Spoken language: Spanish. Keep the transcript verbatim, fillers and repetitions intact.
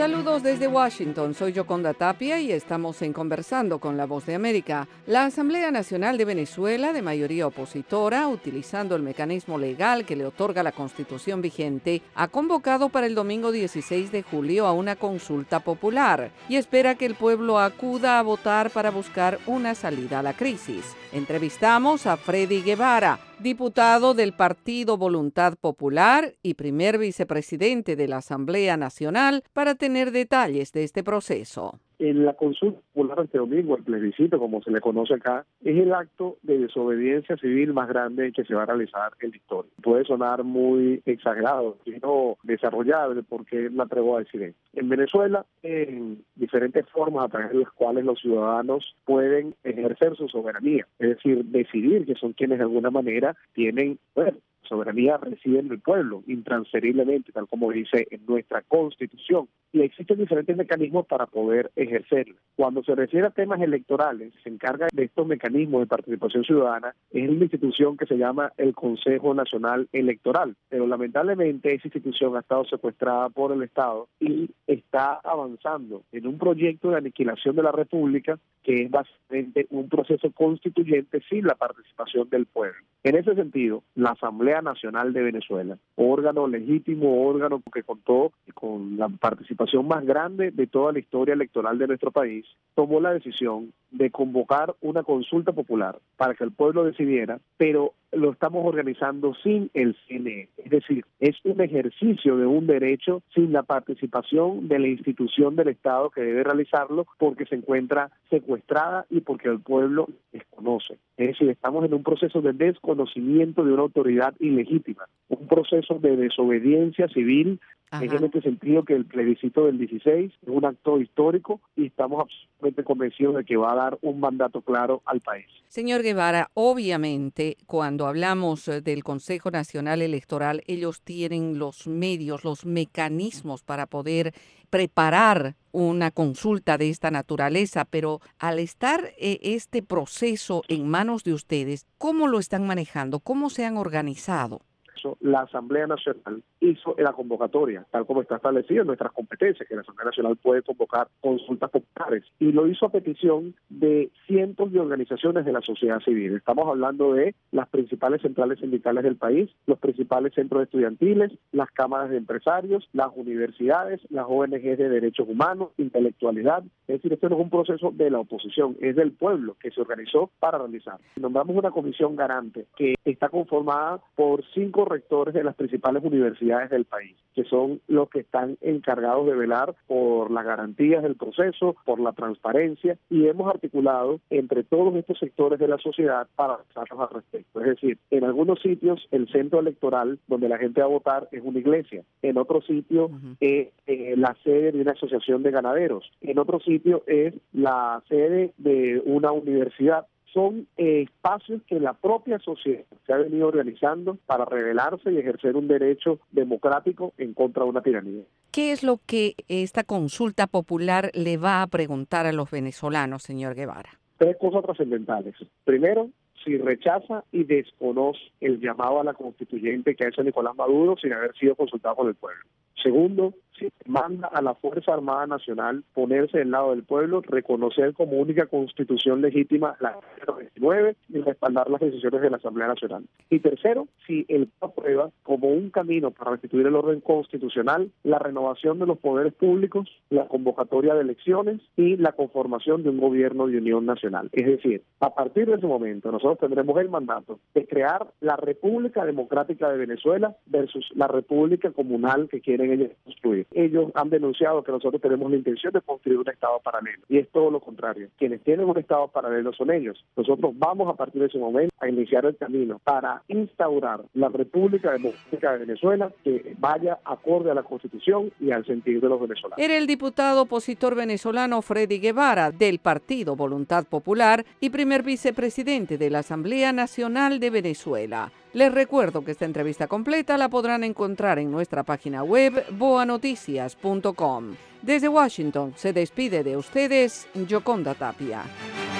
Saludos desde Washington, soy Yoconda Tapia y estamos en Conversando con la Voz de América. La Asamblea Nacional de Venezuela, de mayoría opositora, utilizando el mecanismo legal que le otorga la Constitución vigente, ha convocado para el domingo dieciséis de julio a una consulta popular y espera que el pueblo acuda a votar para buscar una salida a la crisis. Entrevistamos a Freddy Guevara, diputado del Partido Voluntad Popular y primer vicepresidente de la Asamblea Nacional, para tener detalles de este proceso. En la consulta popular este domingo, el plebiscito, como se le conoce acá, es el acto de desobediencia civil más grande que se va a realizar en la historia. Puede sonar muy exagerado, sino desarrollable, porque me atrevo a decir esto. En Venezuela, en diferentes formas a través de las cuales los ciudadanos pueden ejercer su soberanía, es decir, decidir, que son quienes de alguna manera tienen poder. Soberanía reside en el pueblo, intransferiblemente, tal como dice en nuestra Constitución. Y existen diferentes mecanismos para poder ejercerla. Cuando se refiere a temas electorales, se encarga de estos mecanismos de participación ciudadana, es una institución que se llama el Consejo Nacional Electoral. Pero lamentablemente esa institución ha estado secuestrada por el Estado y está avanzando en un proyecto de aniquilación de la República, que es básicamente un proceso constituyente sin la participación del pueblo. En ese sentido, la Asamblea Nacional de Venezuela, órgano legítimo, órgano que contó con la participación más grande de toda la historia electoral de nuestro país, tomó la decisión de convocar una consulta popular para que el pueblo decidiera, pero lo estamos organizando sin el C N E. Es decir, es un ejercicio de un derecho sin la participación de la institución del Estado que debe realizarlo, porque se encuentra secuestrada y porque el pueblo desconoce. Es decir, estamos en un proceso de desconocimiento de una autoridad ilegítima, un proceso de desobediencia civil. Ajá. Es en este sentido que el plebiscito del dieciséis es un acto histórico y estamos absolutamente convencidos de que va a dar un mandato claro al país. Señor Guevara, obviamente cuando hablamos del Consejo Nacional Electoral, ellos tienen los medios, los mecanismos para poder preparar una consulta de esta naturaleza, pero al estar eh, este proceso en manos de ustedes, ¿cómo lo están manejando? ¿Cómo se han organizado? La Asamblea Nacional hizo la convocatoria, tal como está establecido en nuestras competencias, que la Asamblea Nacional puede convocar consultas populares, y lo hizo a petición de cientos de organizaciones de la sociedad civil. Estamos hablando de las principales centrales sindicales del país, los principales centros estudiantiles, las cámaras de empresarios, las universidades, las O N Ges de derechos humanos, intelectualidad. Es decir, esto no es un proceso de la oposición, es del pueblo que se organizó para realizar. Nombramos una comisión garante que está conformada por cinco rectores de las principales universidades del país, que son los que están encargados de velar por las garantías del proceso, por la transparencia, y hemos articulado entre todos estos sectores de la sociedad para avanzarnos al respecto. Es decir, en algunos sitios el centro electoral donde la gente va a votar es una iglesia, en otro sitio uh-huh. es eh, la sede de una asociación de ganaderos, en otro sitio es la sede de una universidad. Son eh, espacios que la propia sociedad se ha venido organizando para rebelarse y ejercer un derecho democrático en contra de una tiranía. ¿Qué es lo que esta consulta popular le va a preguntar a los venezolanos, señor Guevara? Tres cosas trascendentales. Primero, si rechaza y desconoce el llamado a la constituyente que ha hecho Nicolás Maduro sin haber sido consultado por el pueblo. Segundo, si manda a la Fuerza Armada Nacional ponerse del lado del pueblo, reconocer como única constitución legítima la veintinueve y respaldar las decisiones de la Asamblea Nacional. Y tercero, si él aprueba como un camino para restituir el orden constitucional la renovación de los poderes públicos, la convocatoria de elecciones y la conformación de un gobierno de unión nacional. Es decir, a partir de ese momento nosotros tendremos el mandato de crear la República Democrática de Venezuela versus la República Comunal que quieren ellos construir. Ellos han denunciado que nosotros tenemos la intención de construir un Estado paralelo, y es todo lo contrario. Quienes tienen un Estado paralelo son ellos. Nosotros vamos a partir de ese momento a iniciar el camino para instaurar la República Democrática de Venezuela que vaya acorde a la Constitución y al sentir de los venezolanos. Era el diputado opositor venezolano Freddy Guevara, del Partido Voluntad Popular y primer vicepresidente de la Asamblea Nacional de Venezuela. Les recuerdo que esta entrevista completa la podrán encontrar en nuestra página web boa noticias punto com. Desde Washington se despide de ustedes Yoconda Tapia.